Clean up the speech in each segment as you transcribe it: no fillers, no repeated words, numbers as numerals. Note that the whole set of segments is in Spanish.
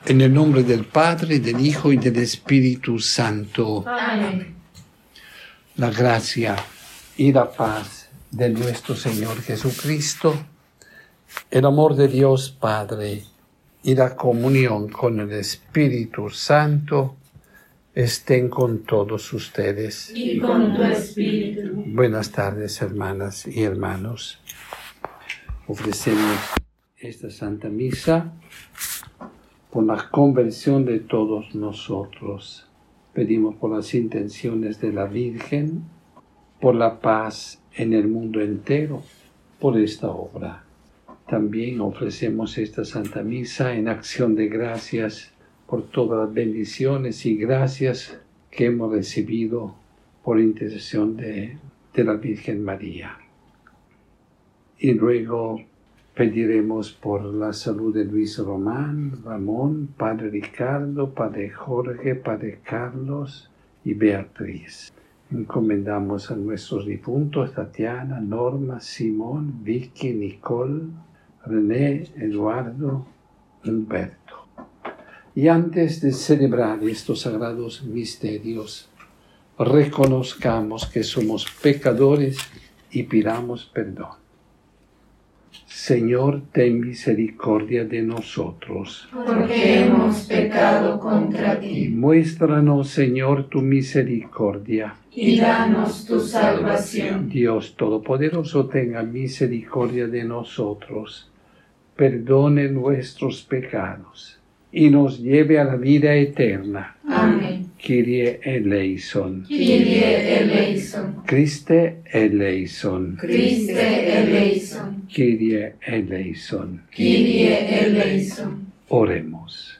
En el nombre del Padre, del Hijo y del Espíritu Santo. Amén. La gracia y la paz de nuestro Señor Jesucristo, el amor de Dios Padre y la comunión con el Espíritu Santo estén con todos ustedes. Y con tu espíritu. Buenas tardes, hermanas y hermanos. Ofrecemos esta Santa Misa por la conversión de todos nosotros. Pedimos por las intenciones de la Virgen, por la paz en el mundo entero, por esta obra. También ofrecemos esta Santa Misa en acción de gracias por todas las bendiciones y gracias que hemos recibido por intercesión de la Virgen María. Y luego pediremos por la salud de Luis Ramón, Padre Ricardo, Padre Jorge, Padre Carlos y Beatriz. Encomendamos a nuestros difuntos Tatiana, Norma, Simón, Vicky, Nicole, René, Eduardo, Humberto. Y antes de celebrar estos sagrados misterios, reconozcamos que somos pecadores y pidamos perdón. Señor, ten misericordia de nosotros. Porque hemos pecado contra Y ti. muéstranos, Señor, tu misericordia. Y danos tu salvación. Dios Todopoderoso, tenga misericordia de nosotros, perdone nuestros pecados y nos lleve a la vida eterna. Amén. Kyrie eleison. Kyrie eleison. Christe eleison. Christe eleison. Kyrie eleison. Kyrie eleison. Oremos.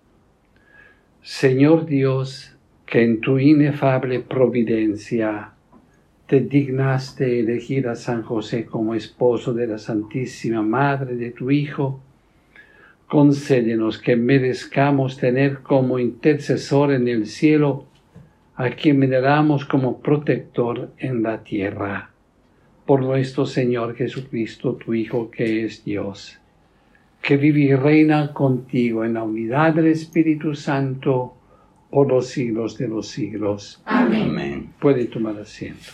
Señor Dios, que en tu inefable providencia te dignaste elegir a San José como esposo de la Santísima Madre de tu Hijo, concédenos que merezcamos tener como intercesor en el cielo a quien veneramos como protector en la tierra. Por nuestro Señor Jesucristo, tu Hijo, que es Dios, que vive y reina contigo en la unidad del Espíritu Santo por los siglos de los siglos. Amén. Puede tomar asiento.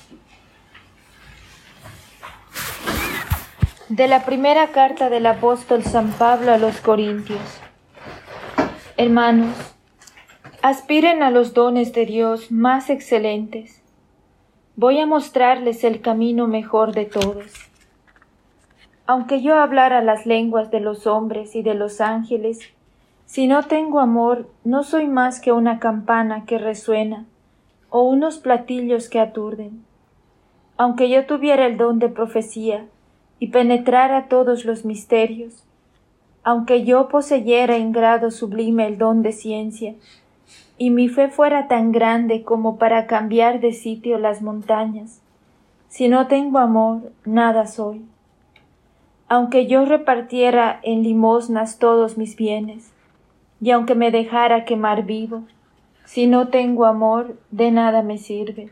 De la primera carta del apóstol San Pablo a los Corintios. Hermanos, aspiren a los dones de Dios más excelentes. Voy a mostrarles el camino mejor de todos. Aunque yo hablara las lenguas de los hombres y de los ángeles, si no tengo amor, no soy más que una campana que resuena o unos platillos que aturden. Aunque yo tuviera el don de profecía y penetrara todos los misterios, aunque yo poseyera en grado sublime el don de ciencia, y mi fe fuera tan grande como para cambiar de sitio las montañas, si no tengo amor, nada soy. Aunque yo repartiera en limosnas todos mis bienes, y aunque me dejara quemar vivo, si no tengo amor, de nada me sirve.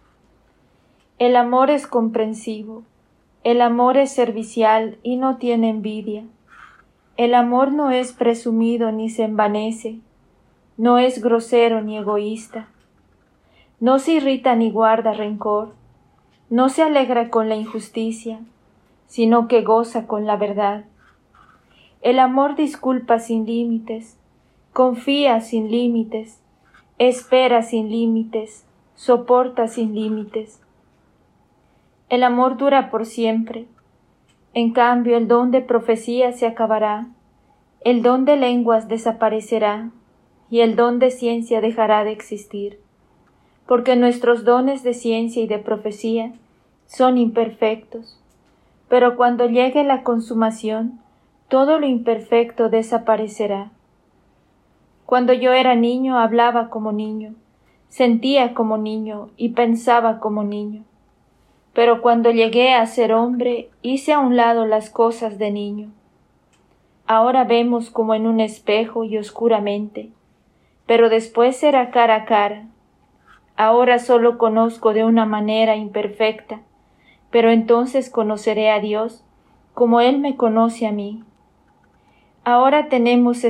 El amor es comprensivo, el amor es servicial y no tiene envidia. El amor no es presumido ni se envanece, no es grosero ni egoísta. No se irrita ni guarda rencor, no se alegra con la injusticia, sino que goza con la verdad. El amor disculpa sin límites, confía sin límites, espera sin límites, soporta sin límites. El amor dura por siempre. En cambio, el don de profecía se acabará, el don de lenguas desaparecerá, y el don de ciencia dejará de existir. Porque nuestros dones de ciencia y de profecía son imperfectos. Pero cuando llegue la consumación, todo lo imperfecto desaparecerá. Cuando yo era niño, hablaba como niño, sentía como niño y pensaba como niño. Pero cuando llegué a ser hombre, hice a un lado las cosas de niño. Ahora vemos como en un espejo y oscuramente, pero después será cara a cara. Ahora solo conozco de una manera imperfecta, pero entonces conoceré a Dios como Él me conoce a mí. Ahora tenemos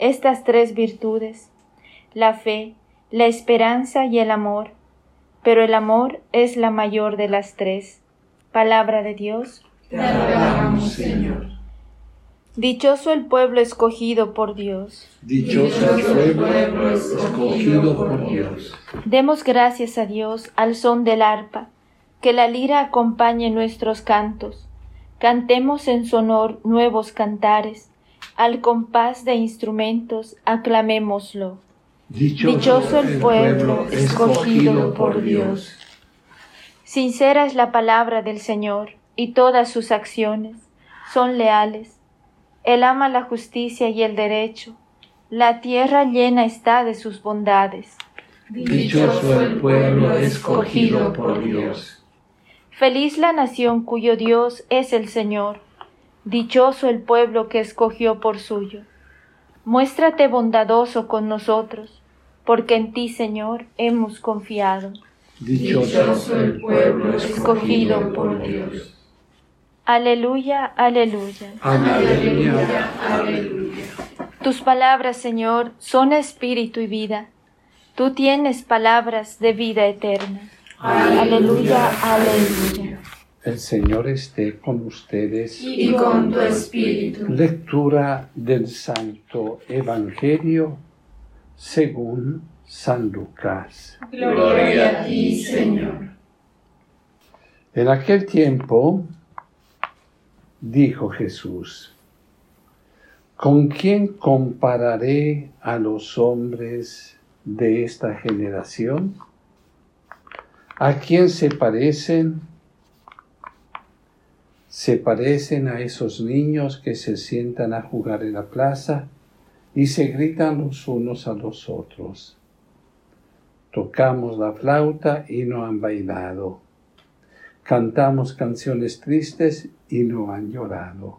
estas tres virtudes: la fe, la esperanza y el amor. Pero el amor es la mayor de las tres. Palabra de Dios. Te alabamos, Señor. Dichoso el pueblo escogido por Dios. Dichoso el pueblo escogido por Dios. Demos gracias a Dios al son del arpa, que la lira acompañe nuestros cantos. Cantemos en su honor nuevos cantares, al compás de instrumentos aclamémoslo. Dichoso el pueblo escogido por Dios. Sincera es la palabra del Señor, y todas sus acciones son leales. Él ama la justicia y el derecho. La tierra llena está de sus bondades. Dichoso el pueblo escogido por Dios. Feliz la nación cuyo Dios es el Señor. Dichoso el pueblo que escogió por suyo. Muéstrate bondadoso con nosotros, porque en ti, Señor, hemos confiado. Dichoso el pueblo escogido por Dios. Aleluya, aleluya. Aleluya. Aleluya. Tus palabras, Señor, son espíritu y vida. Tú tienes palabras de vida eterna. Aleluya, aleluya. El Señor esté con ustedes. Y con tu espíritu. Lectura del Santo Evangelio según San Lucas. Gloria a ti, Señor. En aquel tiempo dijo Jesús: ¿con quién compararé a los hombres de esta generación? ¿A quién se parecen? Se parecen a esos niños que se sientan a jugar en la plaza y se gritan los unos a los otros. Tocamos la flauta y no han bailado. Cantamos canciones tristes y no han llorado.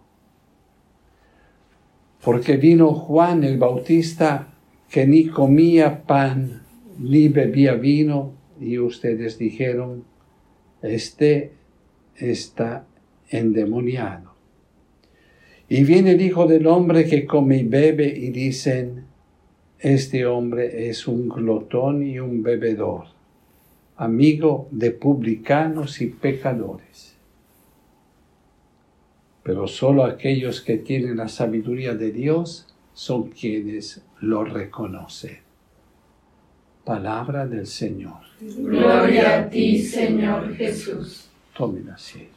Porque vino Juan el Bautista, que ni comía pan ni bebía vino, y ustedes dijeron: este está endemoniado. Y viene el Hijo del Hombre, que come y bebe, y dicen: este hombre es un glotón y un bebedor, amigo de publicanos y pecadores. Pero solo aquellos que tienen la sabiduría de Dios son quienes lo reconocen. Palabra del Señor. Gloria a ti, Señor Jesús. Tomen asiento.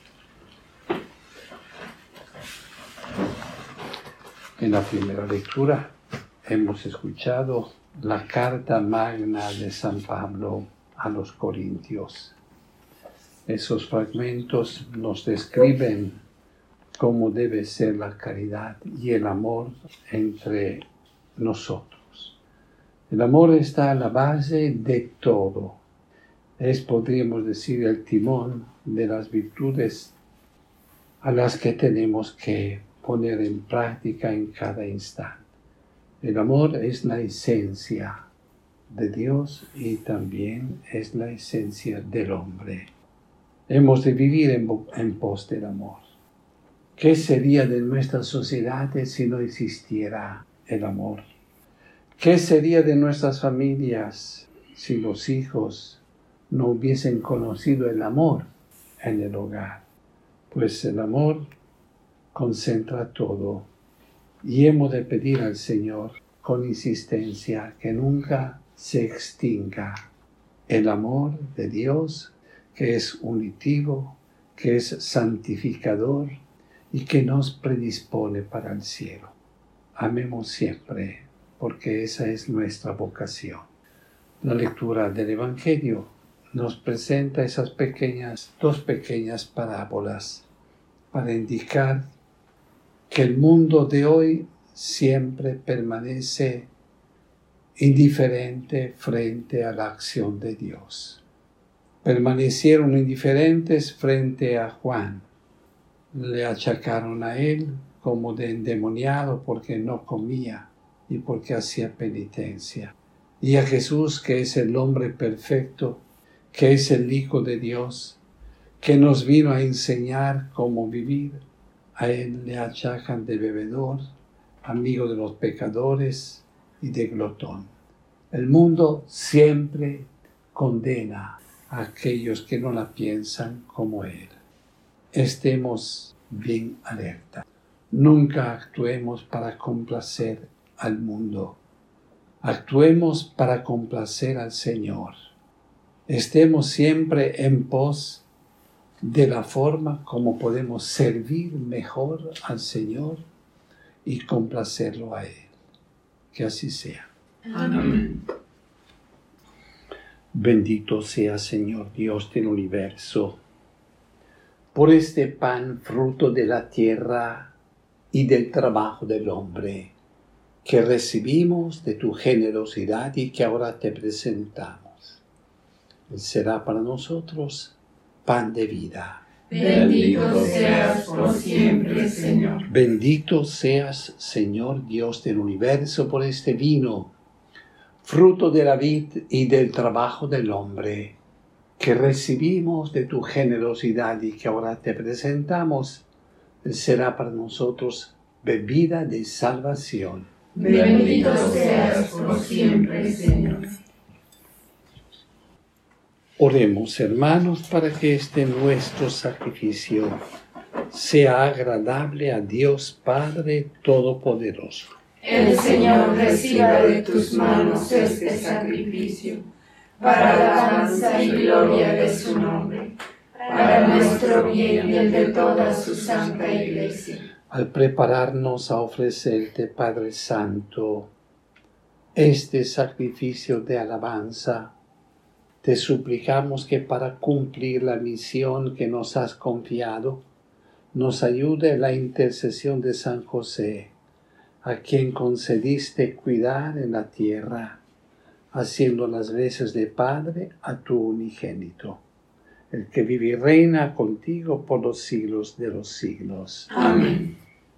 En la primera lectura hemos escuchado la carta magna de San Pablo a los Corintios. Esos fragmentos nos describen cómo debe ser la caridad y el amor entre nosotros. El amor está a la base de todo. Es, podríamos decir, el timón de las virtudes a las que tenemos que poner en práctica en cada instante. El amor es la esencia de Dios y también es la esencia del hombre. Hemos de vivir en pos del amor. ¿Qué sería de nuestras sociedades si no existiera el amor? ¿Qué sería de nuestras familias si los hijos no hubiesen conocido el amor en el hogar? Pues el amor concentra todo y hemos de pedir al Señor con insistencia que nunca se extinga el amor de Dios, que es unitivo, que es santificador y que nos predispone para el cielo. Amemos siempre, porque esa es nuestra vocación. La lectura del Evangelio nos presenta esas dos pequeñas parábolas para indicar que el mundo de hoy siempre permanece indiferente frente a la acción de Dios. Permanecieron indiferentes frente a Juan. Le achacaron a él como de endemoniado porque no comía y porque hacía penitencia. Y a Jesús, que es el hombre perfecto, que es el Hijo de Dios, que nos vino a enseñar cómo vivir, a él le achacan de bebedor, amigo de los pecadores y de glotón. El mundo siempre condena a aquellos que no la piensan como él. Estemos bien alerta. Nunca actuemos para complacer al mundo. Actuemos para complacer al Señor. Estemos siempre en pos de la forma como podemos servir mejor al Señor y complacerlo a Él. Que así sea. Amén. Bendito sea, Señor Dios del universo, por este pan fruto de la tierra y del trabajo del hombre, que recibimos de tu generosidad y que ahora te presentamos. Él será para nosotros pan de vida. Bendito seas por siempre, Señor. Bendito seas, Señor Dios del universo, por este vino, fruto de la vid y del trabajo del hombre, que recibimos de tu generosidad y que ahora te presentamos. Él será para nosotros bebida de salvación. Bendito seas por siempre, Señor. Oremos, hermanos, para que este nuestro sacrificio sea agradable a Dios Padre Todopoderoso. El Señor reciba de tus manos este sacrificio, para alabanza y gloria de su nombre, para nuestro bien y el de toda su santa Iglesia. Al prepararnos a ofrecerte, Padre Santo, este sacrificio de alabanza, te suplicamos que para cumplir la misión que nos has confiado, nos ayude la intercesión de San José, a quien concediste cuidar en la tierra, haciendo las veces de Padre a tu unigénito, el que vive y reina contigo por los siglos de los siglos. Amén.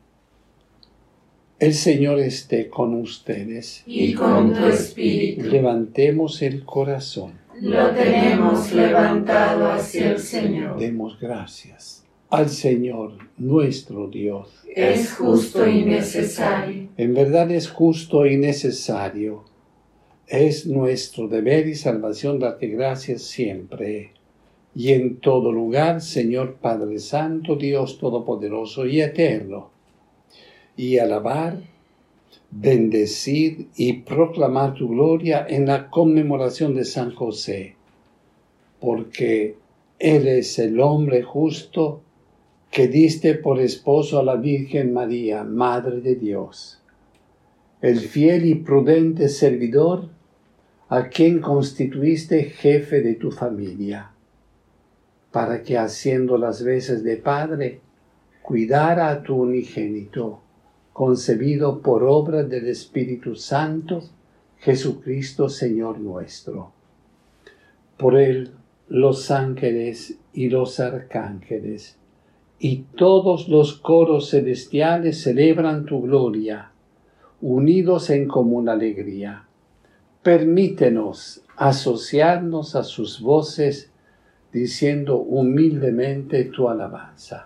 El Señor esté con ustedes. Y con tu espíritu. Levantemos el corazón. Lo tenemos levantado hacia el Señor. Demos gracias al Señor nuestro Dios. Es justo y necesario. En verdad es justo y necesario. Es nuestro deber y salvación darte gracias siempre y en todo lugar, Señor Padre Santo, Dios Todopoderoso y Eterno, y alabar, bendecir y proclamar tu gloria en la conmemoración de San José, porque Él es el hombre justo que diste por esposo a la Virgen María, Madre de Dios, el fiel y prudente servidor a quien constituiste jefe de tu familia, para que haciendo las veces de padre, cuidara a tu unigénito, concebido por obra del Espíritu Santo, Jesucristo Señor nuestro. Por Él los ángeles y los arcángeles y todos los coros celestiales celebran tu gloria, unidos en común alegría. Permítenos asociarnos a sus voces, diciendo humildemente tu alabanza.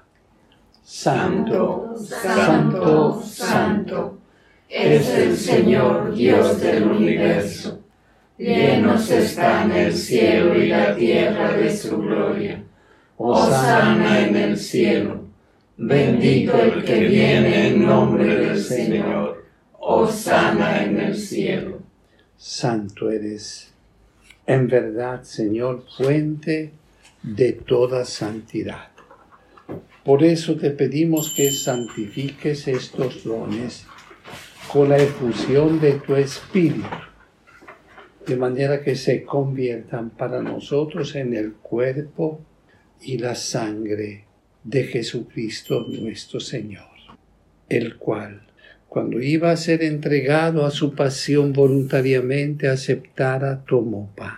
Santo, santo, santo, es el Señor Dios del universo. Llenos están el cielo y la tierra de su gloria. Hosana en el cielo. Bendito el que viene en nombre del Señor. Hosana en el cielo. Santo eres, en verdad, Señor, fuente de toda santidad. Por eso te pedimos que santifiques estos dones con la efusión de tu Espíritu, de manera que se conviertan para nosotros en el cuerpo y la sangre de Jesucristo nuestro Señor, el cual, cuando iba a ser entregado a su pasión voluntariamente aceptada, tomó pan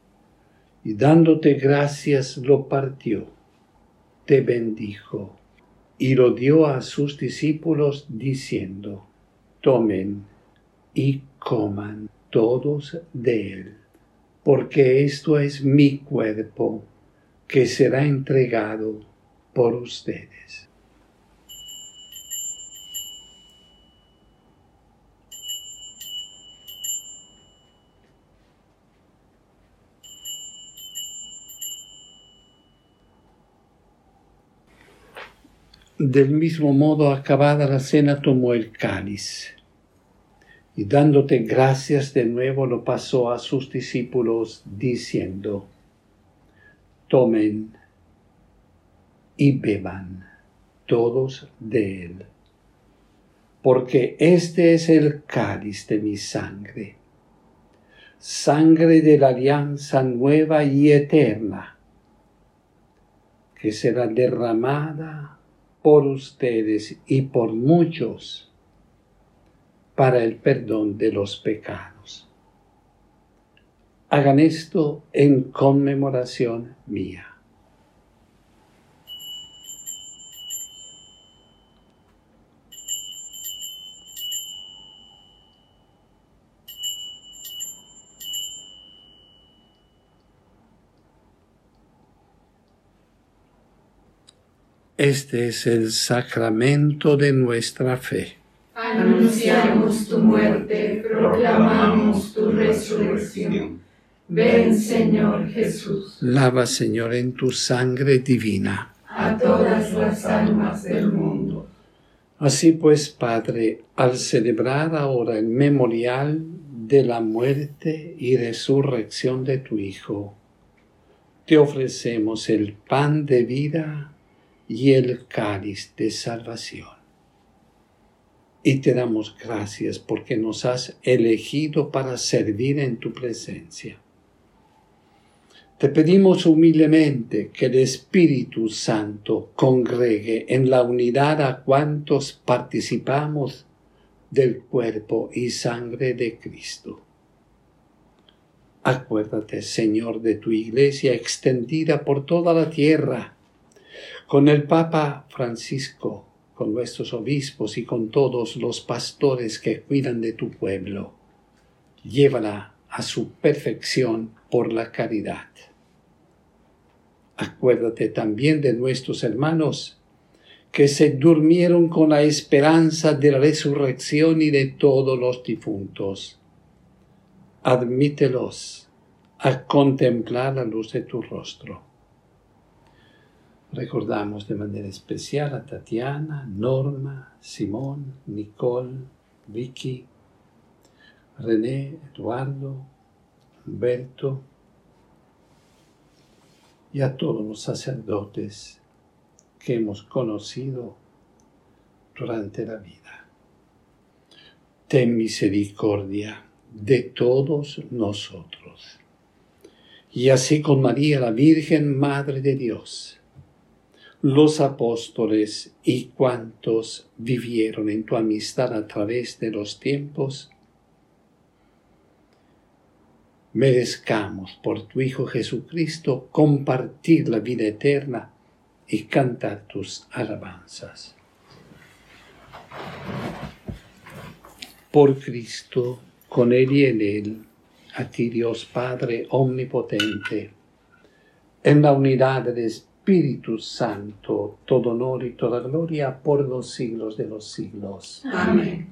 y dándote gracias lo partió, te bendijo y lo dio a sus discípulos diciendo: tomen y coman todos de él, porque esto es mi cuerpo que será entregado por ustedes. Del mismo modo, acabada la cena, tomó el cáliz y dándote gracias de nuevo lo pasó a sus discípulos diciendo: tomen y beban todos de él, porque este es el cáliz de mi sangre, sangre de la alianza nueva y eterna, que será derramada por ustedes y por muchos para el perdón de los pecados. Hagan esto en conmemoración mía. Este es el sacramento de nuestra fe. Anunciamos tu muerte, proclamamos tu resurrección. Ven, Señor Jesús. Lava, Señor, en tu sangre divina a todas las almas del mundo. Así pues, Padre, al celebrar ahora el memorial de la muerte y resurrección de tu Hijo, te ofrecemos el pan de vida y el cáliz de salvación. Y te damos gracias porque nos has elegido para servir en tu presencia. Te pedimos humildemente que el Espíritu Santo congregue en la unidad a cuantos participamos del cuerpo y sangre de Cristo. Acuérdate, Señor, de tu Iglesia extendida por toda la tierra, con el Papa Francisco, con nuestros obispos y con todos los pastores que cuidan de tu pueblo. Llévala a su perfección por la caridad. Acuérdate también de nuestros hermanos que se durmieron con la esperanza de la resurrección y de todos los difuntos. Admítelos a contemplar la luz de tu rostro. Recordamos de manera especial a Tatiana, Norma, Simón, Nicole, Vicky, René, Eduardo, Humberto y a todos los sacerdotes que hemos conocido durante la vida. Ten misericordia de todos nosotros. Y así con María, la Virgen Madre de Dios, los apóstoles y cuantos vivieron en tu amistad a través de los tiempos, merezcamos por tu Hijo Jesucristo compartir la vida eterna y cantar tus alabanzas. Por Cristo, con Él y en Él, a ti Dios Padre omnipotente, en la unidad del Espíritu Santo, todo honor y toda gloria por los siglos de los siglos. Amén.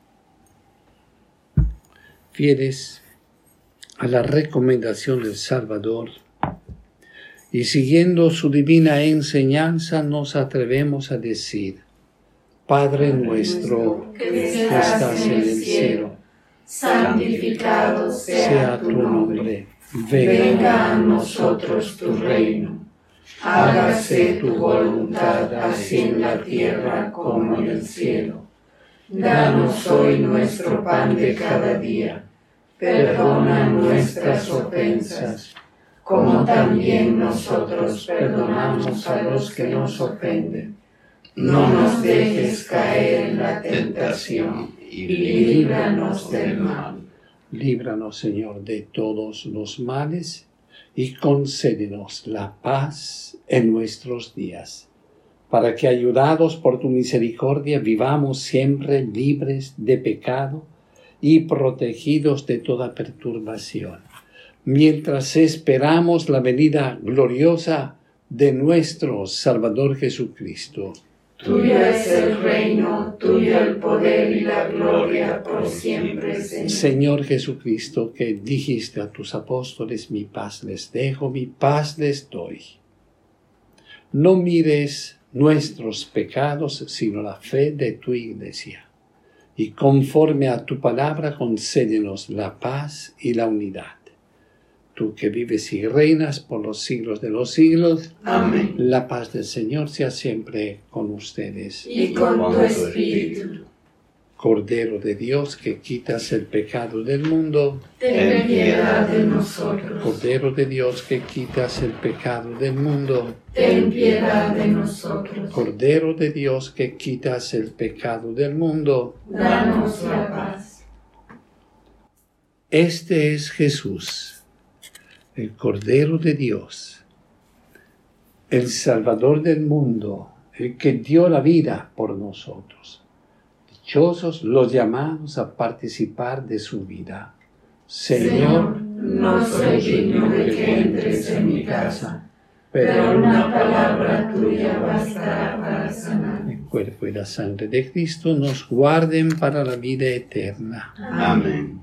Fieles a la recomendación del Salvador y siguiendo su divina enseñanza, nos atrevemos a decir: Padre nuestro que estás en el cielo, santificado sea tu nombre. Venga a nosotros tu reino. Hágase tu voluntad, así en la tierra como en el cielo. Danos hoy nuestro pan de cada día. Perdona nuestras ofensas, como también nosotros perdonamos a los que nos ofenden. No nos dejes caer en la tentación y líbranos del mal. Líbranos, Señor, de todos los males y concédenos la paz en nuestros días, para que, ayudados por tu misericordia, vivamos siempre libres de pecado y protegidos de toda perturbación, mientras esperamos la venida gloriosa de nuestro Salvador Jesucristo. Tuyo es el reino, tuyo el poder y la gloria por siempre, Señor. Señor Jesucristo, que dijiste a tus apóstoles: mi paz les dejo, mi paz les doy. No mires nuestros pecados, sino la fe de tu Iglesia. Y conforme a tu palabra, concédenos la paz y la unidad. Tú que vives y reinas por los siglos de los siglos. Amén. La paz del Señor sea siempre con ustedes. Y con tu espíritu. Cordero de Dios, que quitas el pecado del mundo. Ten piedad de nosotros. Cordero de Dios, que quitas el pecado del mundo. Ten piedad de nosotros. Cordero de Dios, que quitas el pecado del mundo. Danos la paz. Este es Jesús, el Cordero de Dios, el Salvador del mundo, el que dio la vida por nosotros. Dichosos los llamados a participar de su vida. Señor, no soy digno de que entres en mi casa, pero una palabra tuya bastará para sanar. El cuerpo y la sangre de Cristo nos guarden para la vida eterna. Amén.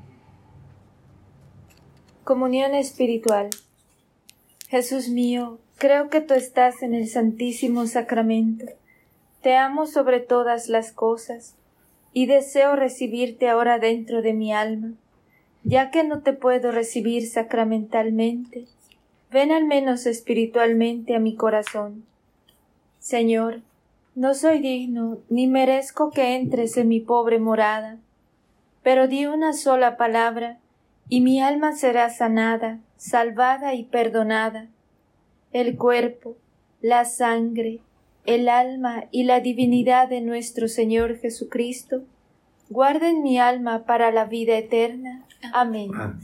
Comunión espiritual. Jesús mío, creo que tú estás en el Santísimo Sacramento. Te amo sobre todas las cosas y deseo recibirte ahora dentro de mi alma. Ya que no te puedo recibir sacramentalmente, ven al menos espiritualmente a mi corazón. Señor, no soy digno ni merezco que entres en mi pobre morada, pero di una sola palabra y mi alma será sanada, salvada y perdonada. El cuerpo, la sangre, el alma y la divinidad de nuestro Señor Jesucristo guarden mi alma para la vida eterna. Amén. Amén.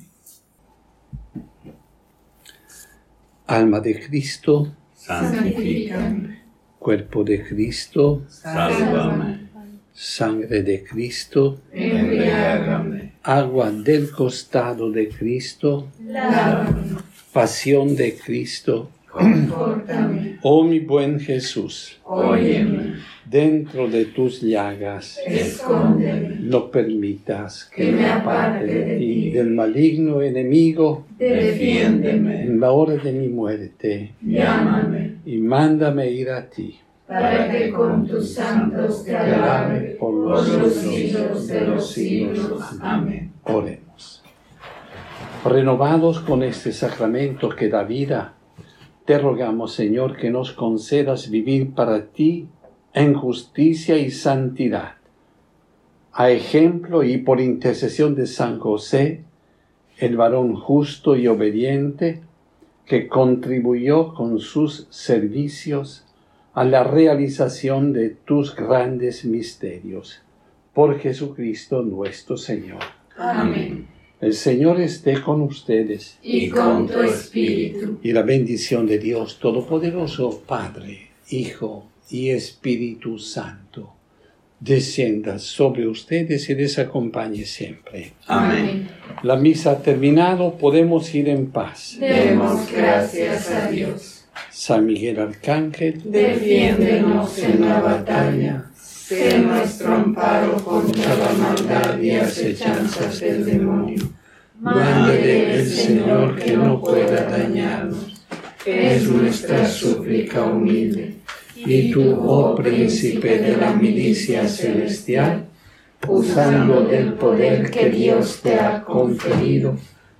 Alma de Cristo, Santifícame. cuerpo de Cristo, Sálvame. sangre de Cristo, Embriágame. agua del costado de Cristo, Lávame. pasión de Cristo. Confórtame. Oh mi buen Jesús, Óyeme. dentro de tus llagas, Escóndeme. no permitas Que me aparte de ti. del maligno enemigo, Defiéndeme. en la hora de mi muerte, Llámame. y mándame ir a ti. Para que con tus santos te alabe por los siglos de los siglos. Amén. Oremos. Renovados con este sacramento que da vida, te rogamos, Señor, que nos concedas vivir para ti en justicia y santidad. A ejemplo y por intercesión de San José, el varón justo y obediente, que contribuyó con sus servicios a la realización de tus grandes misterios. Por Jesucristo nuestro Señor. Amén. El Señor esté con ustedes. Y con tu espíritu. Y la bendición de Dios Todopoderoso, Padre, Hijo y Espíritu Santo, descienda sobre ustedes y les acompañe siempre. Amén. La misa ha terminado, podemos ir en paz. Demos gracias a Dios. San Miguel Arcángel, Defiéndenos en la batalla. Sé nuestro amparo contra la maldad y acechanzas del demonio. Mándele el Señor que no pueda dañarnos. Es nuestra súplica humilde. y tú, oh príncipe de la milicia celestial, usando del poder que Dios te ha conferido,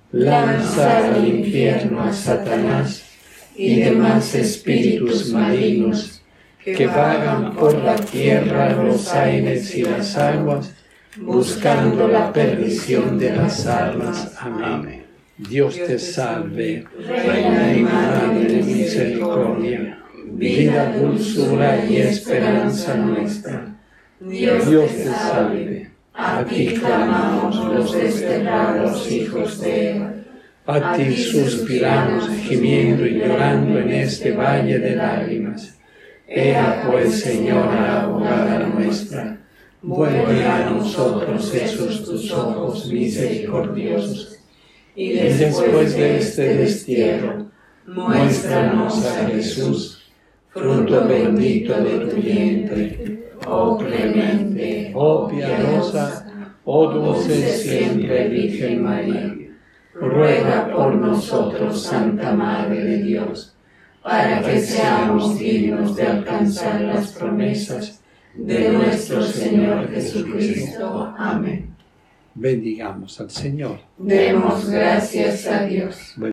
lanza al infierno a Satanás y demás espíritus malignos que vagan por la tierra, los aires y las aguas, buscando la perdición de las almas. Amén. Dios te salve, Reina y Madre de misericordia, vida, dulzura y esperanza nuestra. Dios te salve. A ti clamamos los desterrados hijos de Eva. A ti suspiramos, gimiendo y llorando en este valle de lágrimas. Ea pues, Señora, abogada nuestra, vuelve a nosotros esos tus ojos misericordiosos. Y después de este destierro, muéstranos a Jesús, fruto bendito de tu vientre, oh clemente, oh piadosa, oh dulce siempre Virgen María. ruega por nosotros, Santa Madre de Dios, para que seamos dignos de alcanzar las promesas de nuestro Señor Jesucristo. Amén. Bendigamos al Señor. Demos gracias a Dios.